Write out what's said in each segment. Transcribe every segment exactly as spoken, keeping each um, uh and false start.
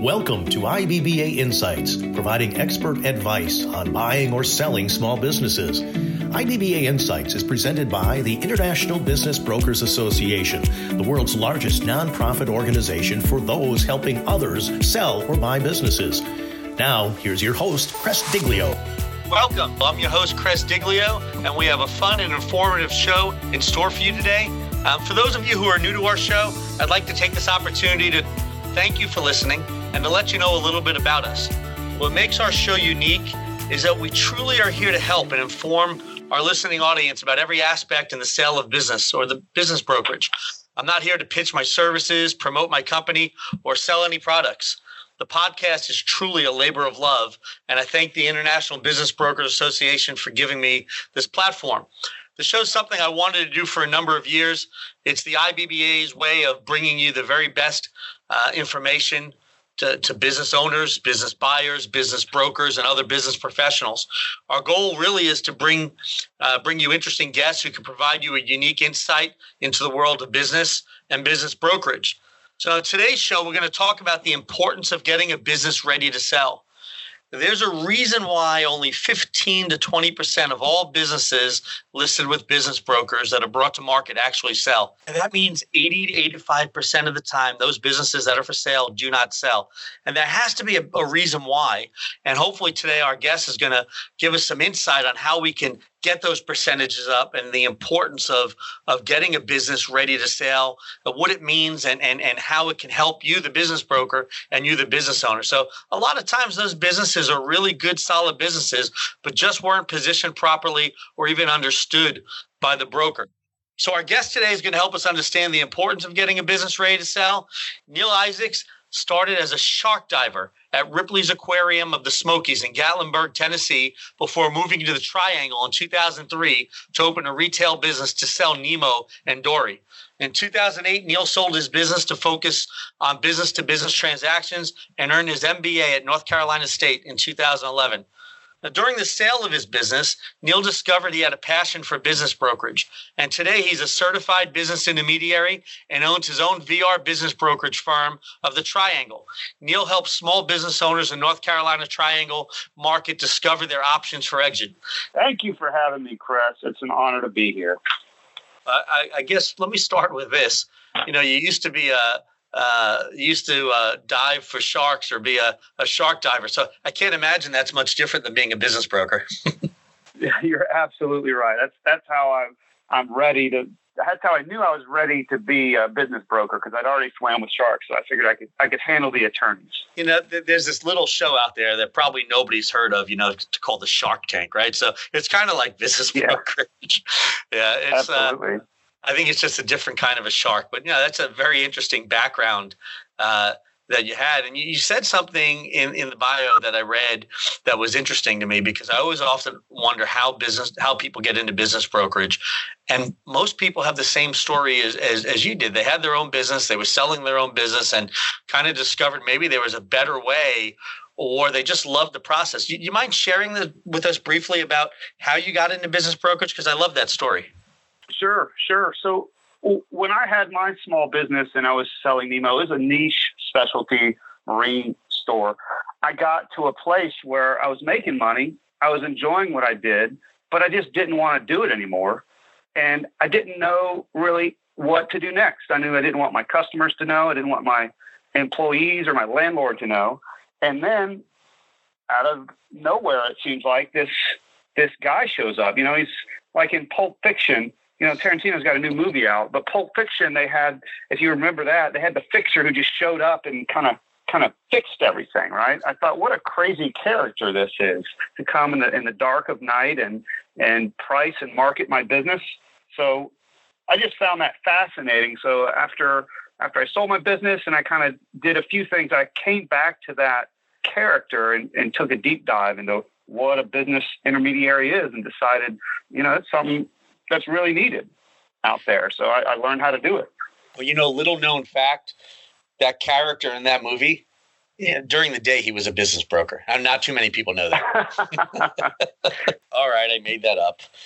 Welcome to I B B A Insights, providing expert advice on buying or selling small businesses. I B B A Insights is presented by the International Business Brokers Association, the world's largest nonprofit organization for those helping others sell or buy businesses. Now, here's your host, Chris Diglio. Welcome. I'm your host, Chris Diglio, and we have a fun and informative show in store for you today. Um, for those of you who are new to our show, I'd like to take this opportunity to thank you for listening and to let you know a little bit about us. What makes our show unique is that we truly are here to help and inform our listening audience about every aspect in the sale of business or the business brokerage. I'm not here to pitch my services, promote my company, or sell any products. The podcast is truly a labor of love, and I thank the International Business Brokers Association for giving me this platform. The show's something I wanted to do for a number of years. It's the I B B A's way of bringing you the very best uh, information to, to business owners, business buyers, business brokers, and other business professionals. Our goal really is to bring uh, bring you interesting guests who can provide you a unique insight into the world of business and business brokerage. So in today's show, we're going to talk about the importance of getting a business ready to sell. There's a reason why only fifteen to twenty percent of all businesses listed with business brokers that are brought to market actually sell. And that means eighty to eighty-five percent of the time, those businesses that are for sale do not sell. And there has to be a, a reason why. And hopefully today our guest is going to give us some insight on how we can get those percentages up and the importance of, of getting a business ready to sell, what it means and, and, and how it can help you, the business broker, and you, the business owner. So a lot of times those businesses are really good, solid businesses, but just weren't positioned properly or even understood by the broker. So our guest today is going to help us understand the importance of getting a business ready to sell. Neil Isaacs started as a shark diver at Ripley's Aquarium of the Smokies in Gatlinburg, Tennessee, before moving to the Triangle in two thousand three to open a retail business to sell Nemo and Dory. In two thousand eight, Neil sold his business to focus on business-to-business transactions and earned his M B A at North Carolina State in two thousand eleven. Now, during the sale of his business, Neil discovered he had a passion for business brokerage. And today he's a certified business intermediary and owns his own V R business brokerage firm of the Triangle. Neil helps small business owners in North Carolina Triangle market discover their options for exit. Thank you for having me, Chris. It's an honor to be here. Uh, I, I guess let me start with this. You know, you used to be a Uh, used to uh, dive for sharks or be a, a shark diver. So I can't imagine that's much different than being a business broker. Yeah, you're absolutely right. That's that's how I'm I'm ready to. That's how I knew I was ready to be a business broker because I'd already swam with sharks. So I figured I could I could handle the attorneys. You know, th- there's this little show out there that probably nobody's heard of. You know, called the Shark Tank, right? So it's kind of like business Yeah. brokerage. Yeah, it's absolutely. Uh, I think it's just a different kind of a shark. But, you know, that's a very interesting background uh, that you had. And you, you said something in, in the bio that I read that was interesting to me because I always often wonder how business, how people get into business brokerage. And most people have the same story as, as, as you did. They had their own business. They were selling their own business and kind of discovered maybe there was a better way or they just loved the process. You, you mind sharing the, with us briefly about how you got into business brokerage? Because I love that story. Sure, sure. So when I had my small business and I was selling Nemo, it was a niche specialty marine store. I got to a place where I was making money. I was enjoying what I did, but I just didn't want to do it anymore. And I didn't know really what to do next. I knew I didn't want my customers to know. I didn't want my employees or my landlord to know. And then out of nowhere, it seems like this, this guy shows up. You know, he's like in Pulp Fiction. You know, Tarantino's got a new movie out, but Pulp Fiction, they had, if you remember that, they had the fixer who just showed up and kind of kind of fixed everything, right? I thought, what a crazy character this is to come in the in the dark of night and and price and market my business. So I just found that fascinating. So after after I sold my business and I kind of did a few things, I came back to that character and, and took a deep dive into what a business intermediary is and decided, you know, it's something that's really needed out there. So I, I learned how to do it. Well, you know, little known fact, that character in that movie, yeah, during the day, he was a business broker. And not too many people know that. All right, I made that up.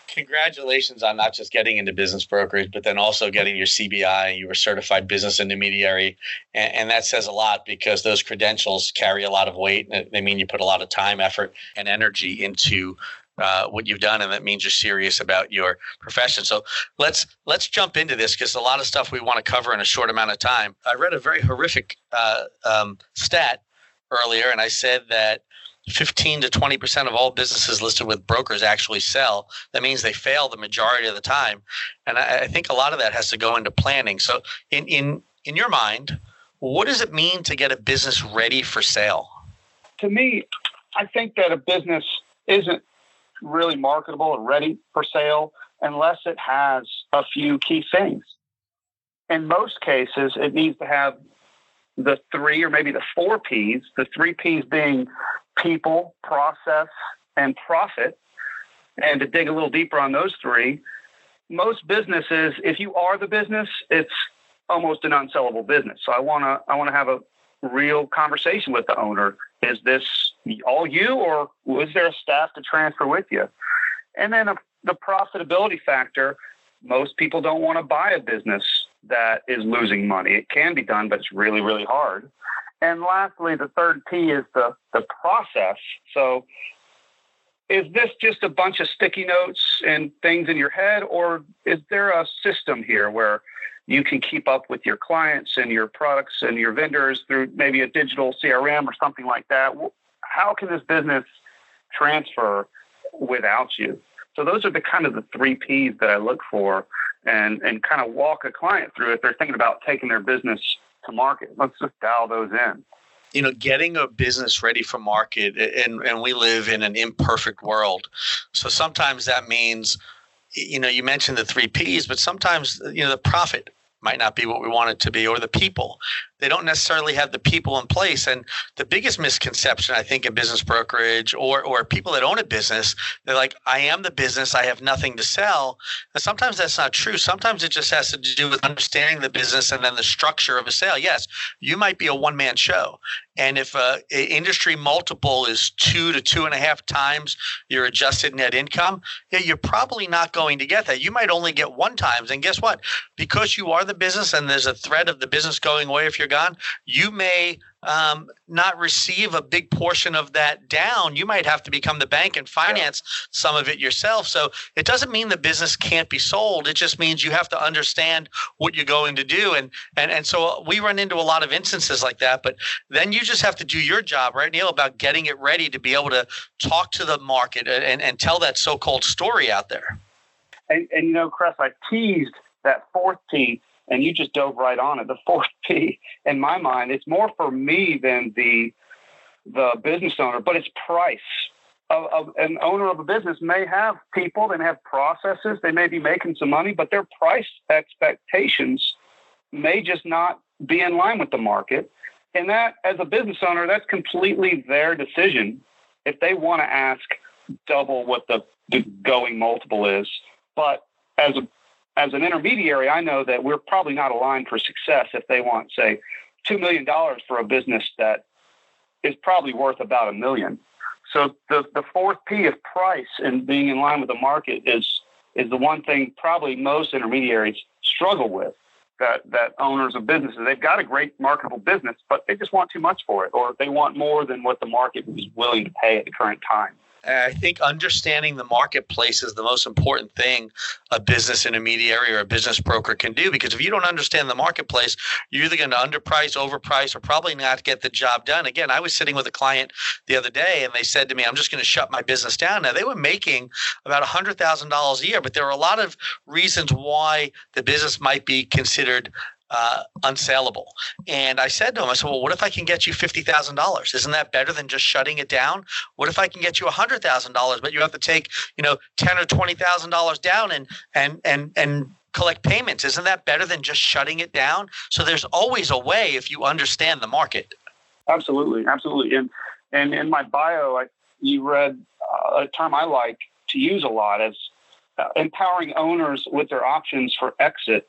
Congratulations on not just getting into business brokerage, but then also getting your C B I. You were certified business intermediary. And, and that says a lot because those credentials carry a lot of weight. They mean you put a lot of time, effort, and energy into uh, what you've done. And that means you're serious about your profession. So let's let's jump into this because a lot of stuff we want to cover in a short amount of time. I read a very horrific uh, um, stat earlier, and I said that fifteen to twenty percent of all businesses listed with brokers actually sell. That means they fail the majority of the time. And I, I think a lot of that has to go into planning. So in, in, in your mind, what does it mean to get a business ready for sale? To me, I think that a business isn't really marketable or ready for sale unless it has a few key things. In most cases, it needs to have the three or maybe the four P's, the three P's being people, process, and profit. And to dig a little deeper on those three, most businesses, if you are the business, it's almost an unsellable business. So I want to I want to have a real conversation with the owner. Is this all you, or was there a staff to transfer with you? And then a, the profitability factor. Most people don't want to buy a business that is losing money. It can be done, but it's really, really hard. And lastly, the third P is the, the process. So is this just a bunch of sticky notes and things in your head, or is there a system here where you can keep up with your clients and your products and your vendors through maybe a digital C R M or something like that? How can this business transfer without you? So those are the kind of the three P's that I look for and, and kind of walk a client through if they're thinking about taking their business to market. Let's just dial those in. You know, getting a business ready for market, and, and we live in an imperfect world. So sometimes that means, you know, you mentioned the three P's, but sometimes, you know, the profit might not be what we want it to be, or the people. They don't necessarily have the people in place. And the biggest misconception, I think, in business brokerage or or people that own a business, they're like, I am the business, I have nothing to sell. And sometimes that's not true. Sometimes it just has to do with understanding the business and then the structure of a sale. Yes, you might be a one-man show. And if a, a industry multiple is two to two and a half times your adjusted net income, yeah, you're probably not going to get that. You might only get one times. And guess what? Because you are the business and there's a threat of the business going away if you're gone, you may um, not receive a big portion of that down. You might have to become the bank and finance yeah. some of it yourself. So it doesn't mean the business can't be sold. It just means you have to understand what you're going to do. And and and so we run into a lot of instances like that. But then you just have to do your job, right, Neil, about getting it ready to be able to talk to the market and, and tell that so-called story out there. And, and you know, Chris, I teased that fourth P, and you just dove right on it. The fourth P, in my mind, it's more for me than the the business owner, but it's price. Of, of, an owner of a business may have people, they may have processes, they may be making some money, but their price expectations may just not be in line with the market. And that, as a business owner, that's completely their decision. If they want to ask double what the, the going multiple is, but as a As an intermediary, I know that we're probably not aligned for success if they want, say, two million dollars for a business that is probably worth about a million. So the, the fourth P of price and being in line with the market is is the one thing probably most intermediaries struggle with, that, that owners of businesses. They've got a great marketable business, but they just want too much for it, or they want more than what the market is willing to pay at the current time. I think understanding the marketplace is the most important thing a business intermediary or a business broker can do, because if you don't understand the marketplace, you're either going to underprice, overprice, or probably not get the job done. Again, I was sitting with a client the other day and they said to me, I'm just going to shut my business down. Now, they were making about one hundred thousand dollars a year, but there were a lot of reasons why the business might be considered Uh, unsaleable. And I said to him, I said, well, what if I can get you fifty thousand dollars? Isn't that better than just shutting it down? What if I can get you one hundred thousand dollars, but you have to take, you know, ten thousand dollars or twenty thousand dollars down and, and, and, and collect payments? Isn't that better than just shutting it down? So there's always a way if you understand the market. Absolutely. Absolutely. And, and in my bio, I, you read uh, a term I like to use a lot as uh, empowering owners with their options for exit.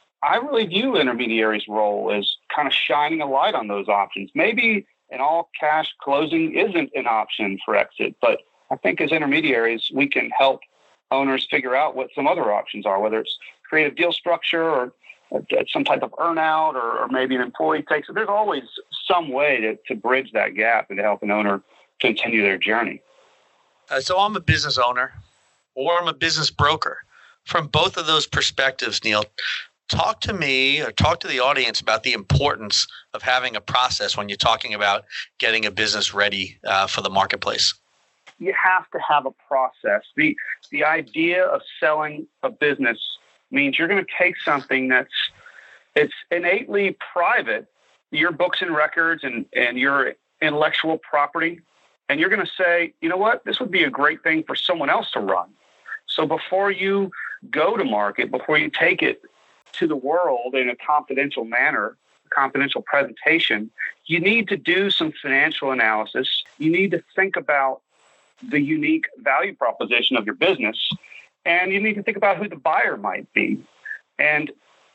I really view intermediaries' role as kind of shining a light on those options. Maybe an all-cash closing isn't an option for exit, but I think as intermediaries, we can help owners figure out what some other options are, whether it's creative deal structure or some type of earnout, or, or maybe an employee takes it. There's always some way to, to bridge that gap and to help an owner continue their journey. Uh, so I'm a business owner or I'm a business broker. From both of those perspectives, Neil, talk to me or talk to the audience about the importance of having a process when you're talking about getting a business ready uh, for the marketplace. You have to have a process. The, the idea of selling a business means you're going to take something that's it's innately private, your books and records and, and your intellectual property, and you're going to say, you know what, this would be a great thing for someone else to run. So before you go to market, before you take it to the world in a confidential manner, confidential presentation, you need to do some financial analysis. You need to think about the unique value proposition of your business. And you need to think about who the buyer might be. And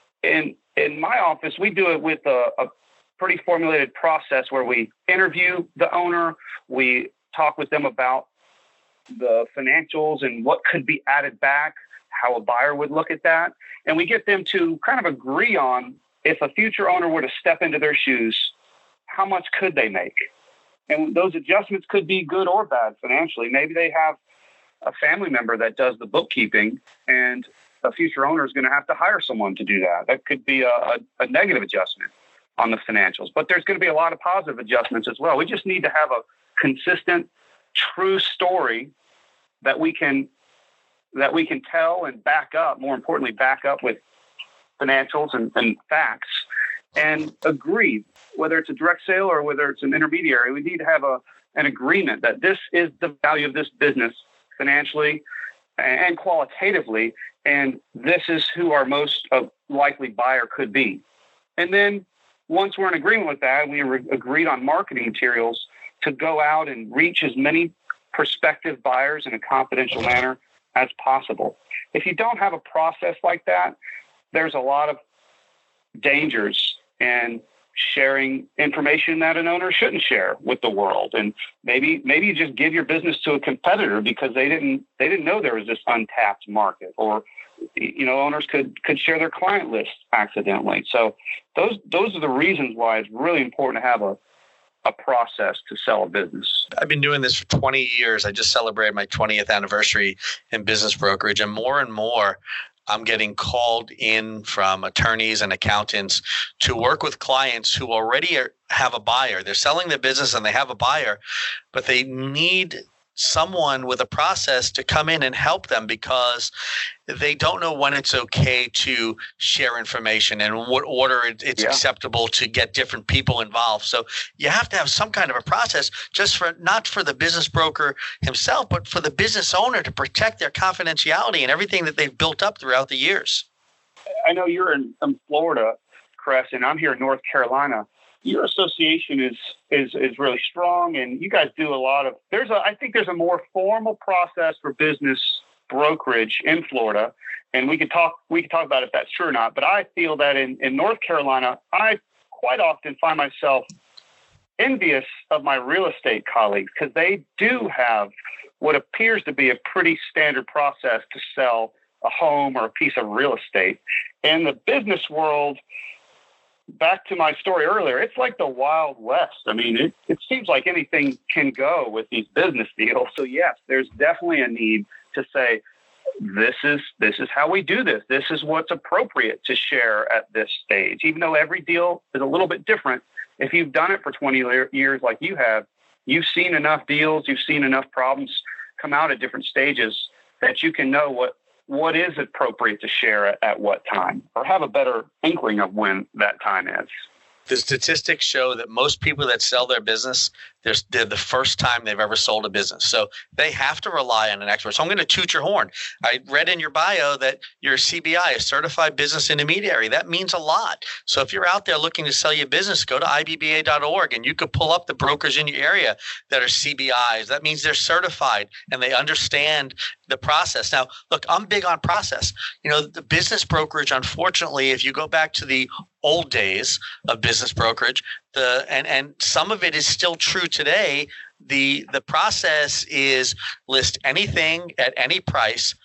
in in my office, we do it with a, a pretty formulated process where we interview the owner, we talk with them about the financials and what could be added back, how a buyer would look at that. And we get them to kind of agree on, if a future owner were to step into their shoes, how much could they make? And those adjustments could be good or bad financially. Maybe they have a family member that does the bookkeeping, and a future owner is going to have to hire someone to do that. That could be a, a, a negative adjustment on the financials, but there's going to be a lot of positive adjustments as well. We just need to have a consistent, true story that we can that we can tell and back up. More importantly, back up with financials and, and facts, and agree. Whether it's a direct sale or whether it's an intermediary, we need to have a an agreement that this is the value of this business financially and qualitatively, and this is who our most uh, likely buyer could be. And then once we're in agreement with that, we re- agreed on marketing materials to go out and reach as many prospective buyers in a confidential manner as possible. If you don't have a process like that, there's a lot of dangers in sharing information that an owner shouldn't share with the world. And maybe maybe you just give your business to a competitor because they didn't they didn't know there was this untapped market, or you know, owners could could share their client list accidentally. So those those are the reasons why it's really important to have a a process to sell a business. I've been doing this for twenty years. I just celebrated my twentieth anniversary in business brokerage, and more and more I'm getting called in from attorneys and accountants to work with clients who already are, have a buyer. They're selling their business and they have a buyer, but they need someone with a process to come in and help them because they don't know when it's okay to share information and what order it, it's yeah. acceptable to get different people involved. So you have to have some kind of a process, just for not for the business broker himself, but for the business owner to protect their confidentiality and everything that they've built up throughout the years. I know you're in, in Florida, Chris, and I'm here in North Carolina. Your association is is is really strong, and you guys do a lot of. There's a I think there's a more formal process for business brokerage in Florida, and we could talk we could talk about if that's true or not. But I feel that in, in North Carolina, I quite often find myself envious of my real estate colleagues because they do have what appears to be a pretty standard process to sell a home or a piece of real estate. In the business world, back to my story earlier, it's like the Wild West. I mean, it, it seems like anything can go with these business deals. So yes, there's definitely a need to say, this is this is how we do this. This is what's appropriate to share at this stage. Even though every deal is a little bit different, if you've done it for twenty years like you have, you've seen enough deals, you've seen enough problems come out at different stages that you can know what what is appropriate to share at, at what time, or have a better inkling of when that time is. The statistics show that most people that sell their business, they're, they're the first time they've ever sold a business. So they have to rely on an expert. So I'm going to toot your horn. I read in your bio that you're a C B I, a certified business intermediary. That means a lot. So if you're out there looking to sell your business, go to I B B A dot org and you could pull up the brokers in your area that are C B Is. That means they're certified and they understand the process. Now, look, I'm big on process. You know, the business brokerage, unfortunately, if you go back to the old days of business brokerage, the and, and some of it is still true today. The the process is list anything at any price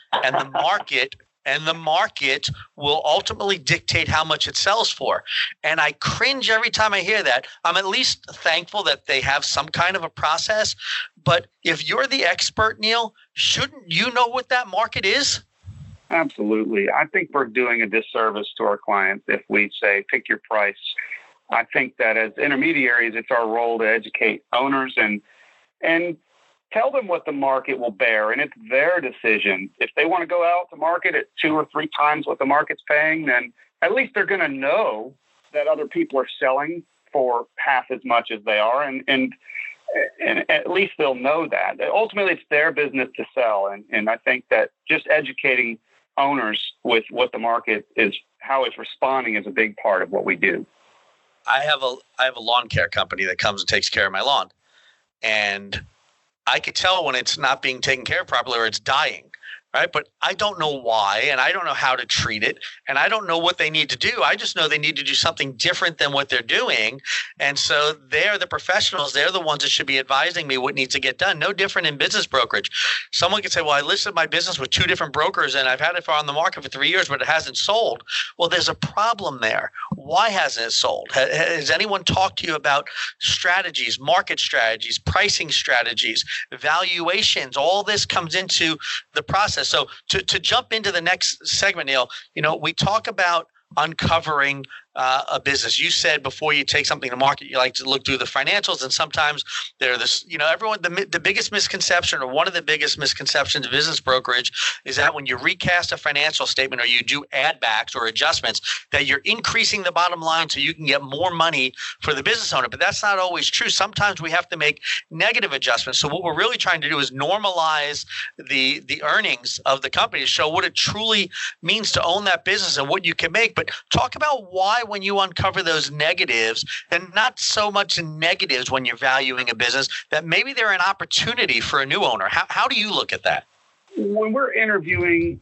and the market and the market will ultimately dictate how much it sells for. And I cringe every time I hear that. I'm at least thankful that they have some kind of a process. But if you're the expert, Neil, shouldn't you know what that market is? Absolutely. I think we're doing a disservice to our clients if we say, pick your price. I think that as intermediaries, it's our role to educate owners and and tell them what the market will bear, and it's their decision. If they want to go out to market at two or three times what the market's paying, then at least they're going to know that other people are selling for half as much as they are, and and and at least they'll know that. Ultimately, it's their business to sell, and and I think that just educating owners with what the market is, how it's responding, is a big part of what we do. I have a I have a lawn care company that comes and takes care of my lawn, and I could tell when it's not being taken care of properly or it's dying, right? But I don't know why, and I don't know how to treat it, and I don't know what they need to do. I just know they need to do something different than what they're doing. And so they're the professionals. They're the ones that should be advising me what needs to get done. No different in business brokerage. Someone could say, well, I listed my business with two different brokers, and I've had it for on the market for three years, but it hasn't sold. Well, there's a problem there. Why hasn't it sold? Has anyone talked to you about strategies, market strategies, pricing strategies, valuations? All this comes into the process. So to, to jump into the next segment, Neil, you know, we talk about uncovering uh, a business. You said before you take something to market, you like to look through the financials, and sometimes they're this, you know, everyone, the, the biggest misconception, or one of the biggest misconceptions of business brokerage, is that when you recast a financial statement or you do add backs or adjustments, that you're increasing the bottom line so you can get more money for the business owner. But that's not always true. Sometimes we have to make negative adjustments. So what we're really trying to do is normalize the, the earnings of the company to show what it truly means to own that business and what you can make. But talk about why, when you uncover those negatives, and not so much negatives when you're valuing a business, that maybe they're an opportunity for a new owner. How how do you look at that? When we're interviewing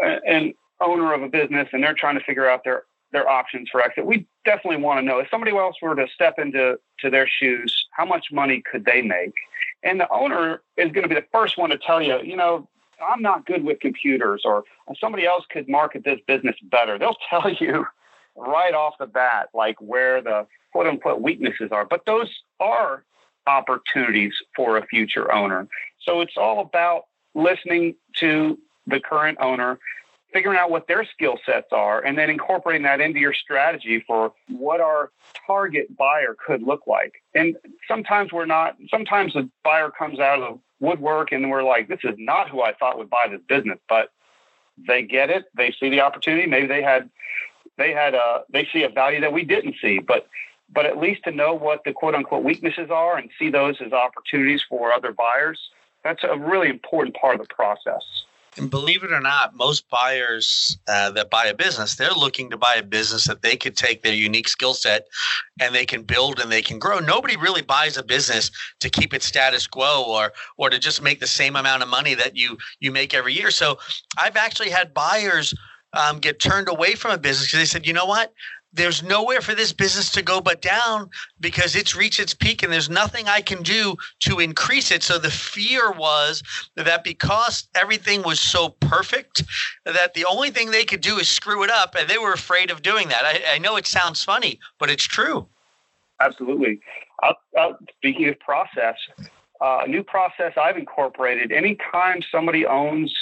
an owner of a business and they're trying to figure out their, their options for exit, we definitely want to know, if somebody else were to step into to their shoes, how much money could they make? And the owner is going to be the first one to tell you, you know, I'm not good with computers, or somebody else could market this business better. They'll tell you right off the bat, like, where the quote unquote weaknesses are. But those are opportunities for a future owner. So it's all about listening to the current owner, figuring out what their skill sets are, and then incorporating that into your strategy for what our target buyer could look like. And sometimes we're not, sometimes the buyer comes out of the woodwork and we're like, this is not who I thought would buy this business, but they get it. They see the opportunity. Maybe they had, they had a, they see a value that we didn't see, but, but at least to know what the quote unquote weaknesses are and see those as opportunities for other buyers. That's a really important part of the process. And believe it or not, most buyers uh, that buy a business, they're looking to buy a business that they could take their unique skill set and they can build and they can grow. Nobody really buys a business to keep it status quo, or or to just make the same amount of money that you you make every year. So I've actually had buyers um, get turned away from a business because they said, you know what? There's nowhere for this business to go but down, because it's reached its peak and there's nothing I can do to increase it. So the fear was that because everything was so perfect, that the only thing they could do is screw it up, and they were afraid of doing that. I, I know it sounds funny, but it's true. Absolutely. Uh, uh, speaking of process, uh, a new process I've incorporated: anytime somebody owns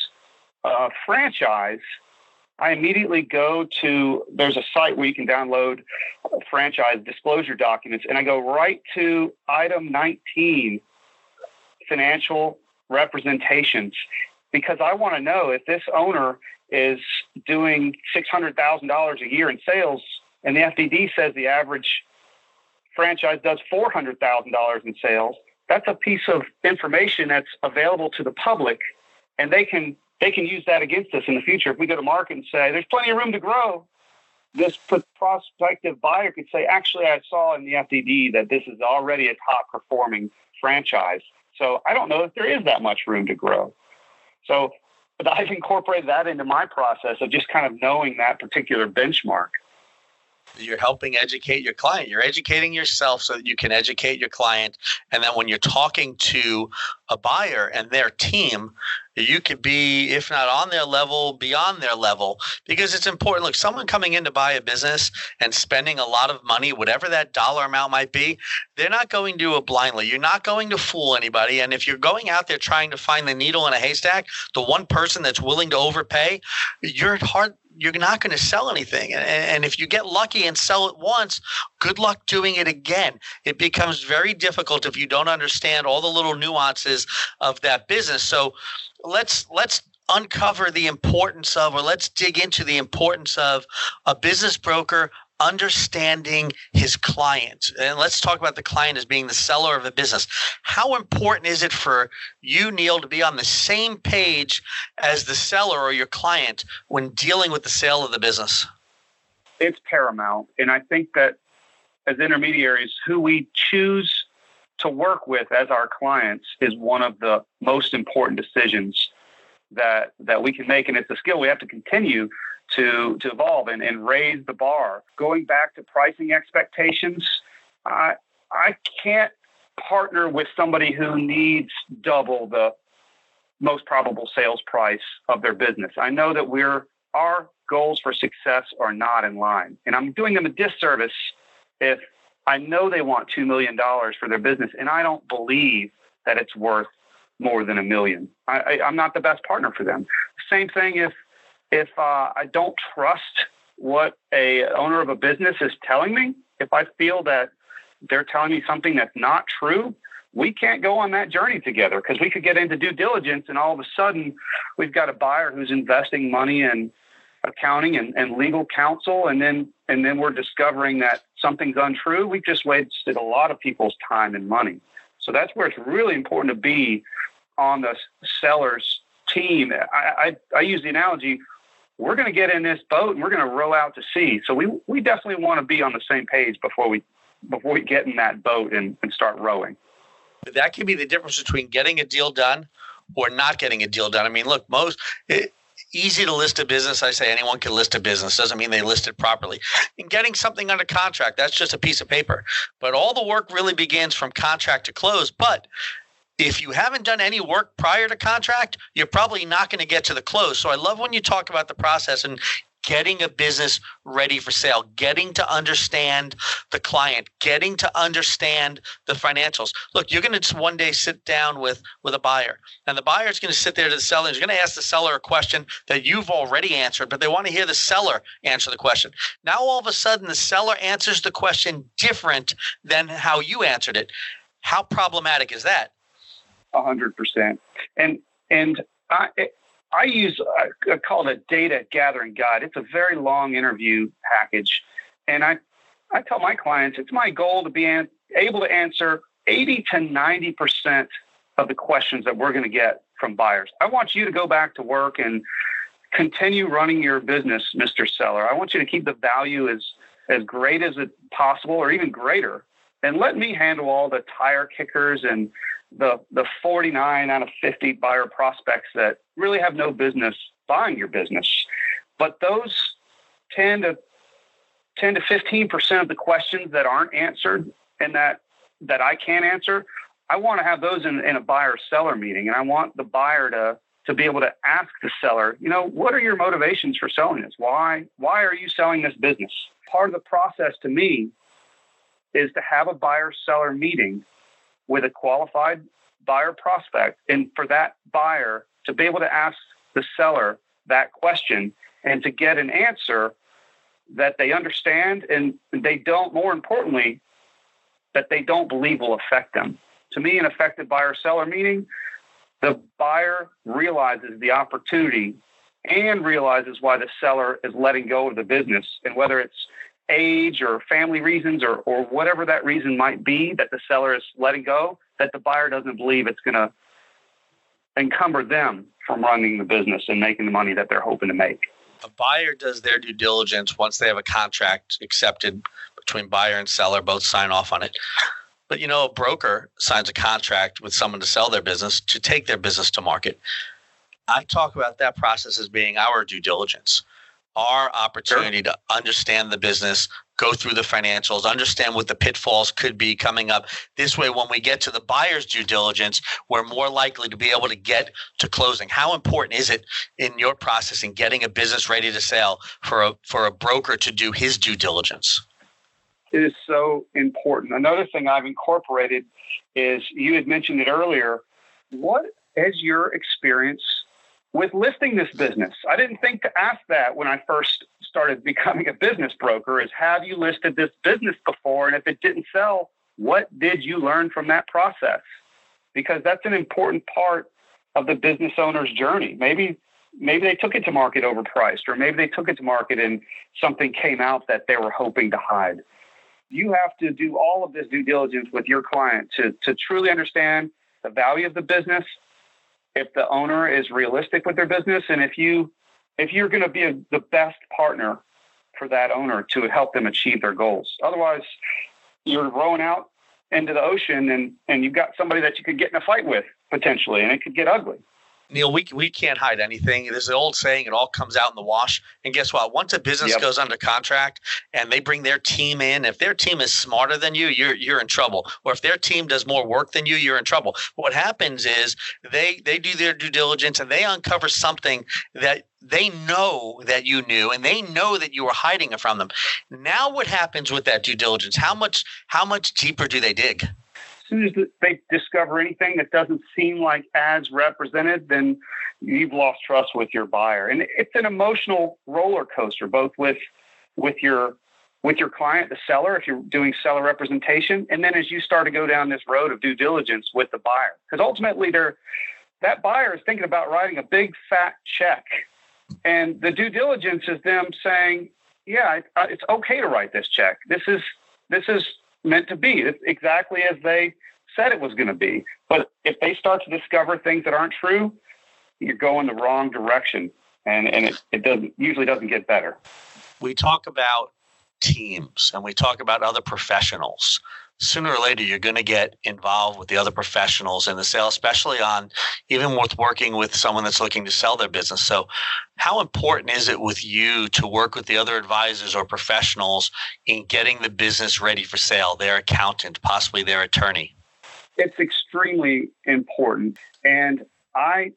a franchise, I immediately go to, there's a site where you can download franchise disclosure documents, and I go right to item nineteen, financial representations, because I want to know if this owner is doing six hundred thousand dollars a year in sales, and the F D D says the average franchise does four hundred thousand dollars in sales. That's a piece of information that's available to the public, and they can They can use that against us in the future. If we go to market and say, there's plenty of room to grow, this prospective buyer could say, actually, I saw in the F D D that this is already a top performing franchise, so I don't know if there is that much room to grow. So but I've incorporated that into my process of just kind of knowing that particular benchmark. You're helping educate your client. You're educating yourself so that you can educate your client. And then when you're talking to a buyer and their team, you could be, if not on their level, beyond their level, because it's important. Look, someone coming in to buy a business and spending a lot of money, whatever that dollar amount might be, they're not going to do it blindly. You're not going to fool anybody. And if you're going out there trying to find the needle in a haystack, the one person that's willing to overpay, you're hard. You're not going to sell anything. And if you get lucky and sell it once, good luck doing it again. It becomes very difficult if you don't understand all the little nuances of that business. So let's let's uncover the importance of, or let's dig into the importance of a business broker understanding his client. And let's talk about the client as being the seller of a business. How important is it for you, Neil, to be on the same page as the seller or your client when dealing with the sale of the business? It's paramount. And I think that as intermediaries, who we choose to work with as our clients is one of the most important decisions that that we can make. And it's a skill we have to continue to to evolve and, and raise the bar. Going back to pricing expectations, I I can't partner with somebody who needs double the most probable sales price of their business. I know that we're our goals for success are not in line. And I'm doing them a disservice if I know they want two million dollars for their business and I don't believe that it's worth more than a million. I, I, I'm not the best partner for them. Same thing if If uh, I don't trust what a owner of a business is telling me, if I feel that they're telling me something that's not true, we can't go on that journey together, because we could get into due diligence and all of a sudden we've got a buyer who's investing money in accounting and, and legal counsel, and then and then we're discovering that something's untrue. We've just wasted a lot of people's time and money. So that's where it's really important to be on the seller's team. I, I, I use the analogy, we're going to get in this boat and we're going to row out to sea. So we we definitely want to be on the same page before we before we get in that boat and, and start rowing. That can be the difference between getting a deal done or not getting a deal done. I mean, look, most it, easy to list a business. I say anyone can list a business. Doesn't mean they list it properly. And getting something under contract, that's just a piece of paper. But all the work really begins from contract to close. But if you haven't done any work prior to contract, you're probably not going to get to the close. So I love when you talk about the process and getting a business ready for sale, getting to understand the client, getting to understand the financials. Look, you're going to one day sit down with, with a buyer, and the buyer is going to sit there to the seller. He's going to ask the seller a question that you've already answered, but they want to hear the seller answer the question. Now, all of a sudden, the seller answers the question different than how you answered it. How problematic is that? A hundred percent. And, and I, I use, I call it a data gathering guide. It's a very long interview package. And I, I tell my clients, it's my goal to be an, able to answer eighty to ninety percent of the questions that we're going to get from buyers. I want you to go back to work and continue running your business, Mister Seller. I want you to keep the value as, as great as it possible, or even greater. And let me handle all the tire kickers and the the forty-nine out of fifty buyer prospects that really have no business buying your business. But those ten to fifteen percent of the questions that aren't answered and that that I can't answer, I want to have those in, in a buyer-seller meeting. And I want the buyer to to be able to ask the seller, you know, what are your motivations for selling this? Why why are you selling this business? Part of the process to me is to have a buyer-seller meeting with a qualified buyer prospect, and for that buyer to be able to ask the seller that question and to get an answer that they understand and they don't, more importantly, that they don't believe will affect them. To me, an effective buyer-seller meeting, the buyer realizes the opportunity and realizes why the seller is letting go of the business, and whether it's age or family reasons or, or whatever that reason might be that the seller is letting go, that the buyer doesn't believe it's going to encumber them from running the business and making the money that they're hoping to make. A buyer does their due diligence once they have a contract accepted between buyer and seller, both sign off on it. But, you know, a broker signs a contract with someone to sell their business, to take their business to market. I talk about that process as being our due diligence. Our opportunity to understand the business, go through the financials, understand what the pitfalls could be coming up. This way, when we get to the buyer's due diligence, we're more likely to be able to get to closing. How important is it in your process in getting a business ready to sell for a for a broker to do his due diligence? It is so important. Another thing I've incorporated is, you had mentioned it earlier, what is your experience with listing this business? I didn't think to ask that when I first started becoming a business broker, is have you listed this business before? And if it didn't sell, what did you learn from that process? Because that's an important part of the business owner's journey. Maybe maybe they took it to market overpriced, or maybe they took it to market and something came out that they were hoping to hide. You have to do all of this due diligence with your client to, to truly understand the value of the business, if the owner is realistic with their business, and if you if you're going to be a, the best partner for that owner to help them achieve their goals. Otherwise, you're rowing out into the ocean and, and you've got somebody that you could get in a fight with potentially, and it could get ugly. Neil, we we can't hide anything. There's an old saying, it all comes out in the wash. And guess what? Once a business yep. goes under contract and they bring their team in, if their team is smarter than you, you're you're in trouble. Or if their team does more work than you, you're in trouble. What happens is they they do their due diligence and they uncover something that they know that you knew, and they know that you were hiding it from them. Now what happens with that due diligence? How much how much deeper do they dig? As soon as they discover anything that doesn't seem like as represented, then you've lost trust with your buyer. And it's an emotional roller coaster, both with with your with your client, the seller, if you're doing seller representation, and then as you start to go down this road of due diligence with the buyer. Because ultimately they're that buyer is thinking about writing a big fat check. And the due diligence is them saying, yeah, it, uh, it's okay to write this check. This is this is meant to be. It's exactly as they said it was going to be. But if they start to discover things that aren't true, you're going the wrong direction, and, and it, it doesn't usually doesn't get better. We talk about teams and we talk about other professionals. Sooner or later, you're going to get involved with the other professionals in the sale, especially on even with working with someone that's looking to sell their business. So how important is it with you to work with the other advisors or professionals in getting the business ready for sale, their accountant, possibly their attorney? It's extremely important. And I,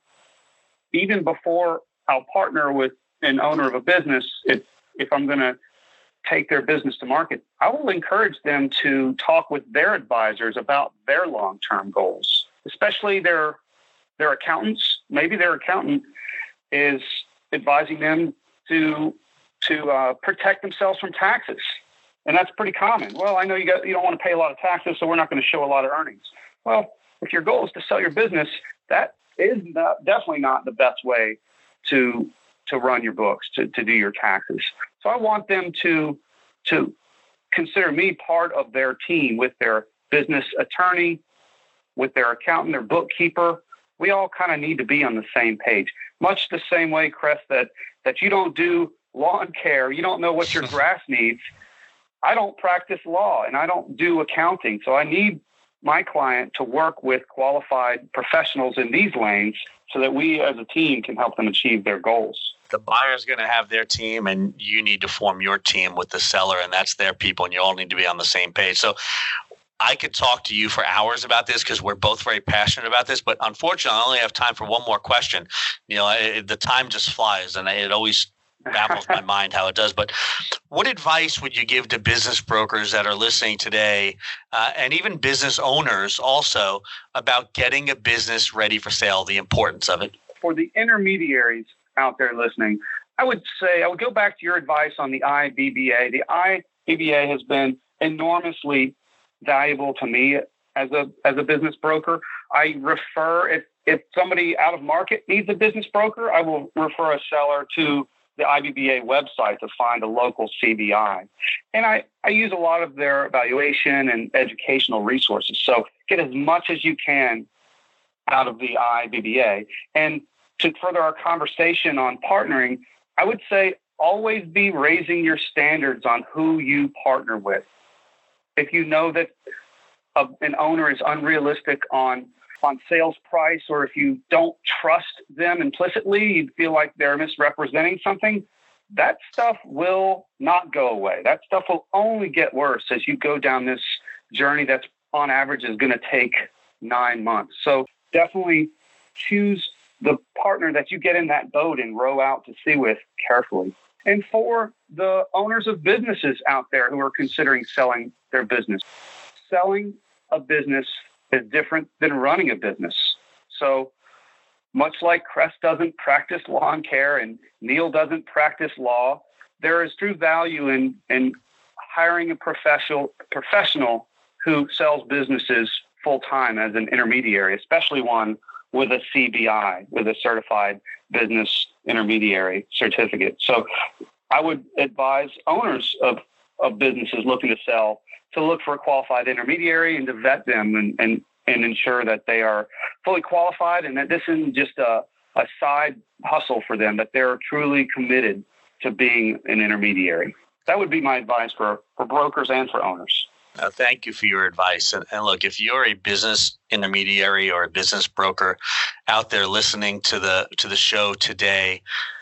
even before I'll partner with an owner of a business, if, if I'm going to take their business to market, I will encourage them to talk with their advisors about their long-term goals, especially their their accountants. Maybe their accountant is advising them to to uh, protect themselves from taxes, and that's pretty common. Well, I know you got you don't want to pay a lot of taxes, so we're not going to show a lot of earnings. Well, if your goal is to sell your business, that is not, definitely not the best way to to run your books, to, to do your taxes. So I want them to to consider me part of their team with their business attorney, with their accountant, their bookkeeper. We all kind of need to be on the same page. Much the same way, Chris, that, that you don't do lawn care, you don't know what your grass needs. I don't practice law and I don't do accounting. So I need my client to work with qualified professionals in these lanes so that we as a team can help them achieve their goals. The buyer's going to have their team and you need to form your team with the seller, and that's their people, and you all need to be on the same page. So I could talk to you for hours about this because we're both very passionate about this, but unfortunately I only have time for one more question. You know, it, the time just flies, and it always baffles my mind how it does. But what advice would you give to business brokers that are listening today, uh, and even business owners also, about getting a business ready for sale, the importance of it? For the intermediaries out there listening, I would say I would go back to your advice on the I B B A. The I B B A has been enormously valuable to me as a as a business broker. I refer, if if somebody out of market needs a business broker, I will refer a seller to the I B B A website to find a local C B I. And I, I use a lot of their evaluation and educational resources. So get as much as you can out of the I B B A. And to further our conversation on partnering, I would say always be raising your standards on who you partner with. If you know that a, an owner is unrealistic on, on sales price, or if you don't trust them implicitly, you feel like they're misrepresenting something, that stuff will not go away. That stuff will only get worse as you go down this journey that's on average is going to take nine months. So definitely choose the partner that you get in that boat and row out to sea with carefully. And for the owners of businesses out there who are considering selling their business, selling a business is different than running a business. So much like Crest doesn't practice lawn care and Neil doesn't practice law, there is true value in, in hiring a professional professional who sells businesses full-time as an intermediary, especially one with a C B I, with a certified business intermediary certificate. So I would advise owners of, of businesses looking to sell to look for a qualified intermediary and to vet them and, and, and ensure that they are fully qualified and that this isn't just a, a side hustle for them, that they're truly committed to being an intermediary. That would be my advice for, for brokers and for owners. Uh, thank you for your advice. And, and look, if you're a business intermediary or a business broker out there listening to the to the show today,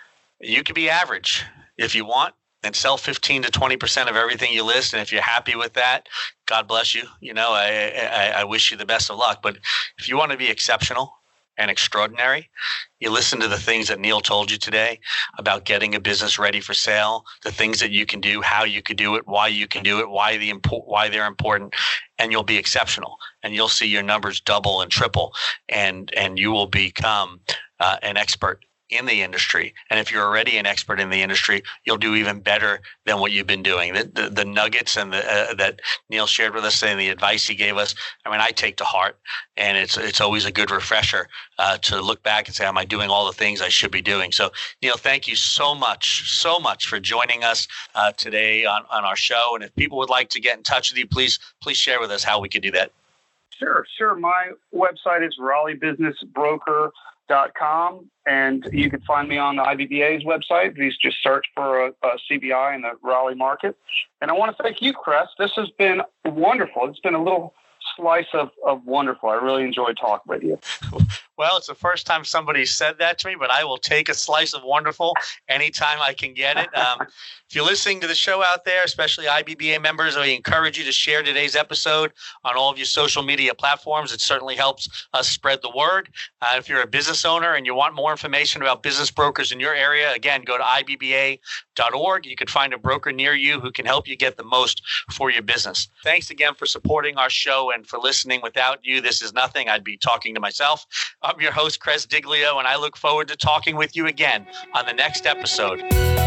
you could be average if you want and sell fifteen to twenty percent of everything you list. And if you're happy with that, God bless you. You know, I, I, I wish you the best of luck. But if you want to be exceptional and extraordinary, you listen to the things that Neil told you today about getting a business ready for sale, the things that you can do, how you can do it, why you can do it, why the impo- why they're important, and you'll be exceptional, and you'll see your numbers double and triple, and and you will become uh, an expert in the industry. And if you're already an expert in the industry, you'll do even better than what you've been doing. The the, the nuggets and the uh, that Neil shared with us and the advice he gave us, I mean, I take to heart, and it's it's always a good refresher uh, to look back and say, am I doing all the things I should be doing? So, Neil, thank you so much, so much for joining us uh, today on, on our show. And if people would like to get in touch with you, please please share with us how we could do that. Sure, sure. My website is raleigh business broker dot com, and you can find me on the I B B A's website. Please just search for a, a C B I in the Raleigh market. And I want to thank you, Crest. This has been wonderful. It's been a little slice of, of wonderful. I really enjoyed talking with you. Well, it's the first time somebody said that to me, but I will take a slice of wonderful anytime I can get it. Um, if you're listening to the show out there, especially I B B A members, I encourage you to share today's episode on all of your social media platforms. It certainly helps us spread the word. Uh, if you're a business owner and you want more information about business brokers in your area, again, go to I B B A dot org. You can find a broker near you who can help you get the most for your business. Thanks again for supporting our show and for listening. Without you, this is nothing. I'd be talking to myself. I'm your host, Crest Diglio, and I look forward to talking with you again on the next episode.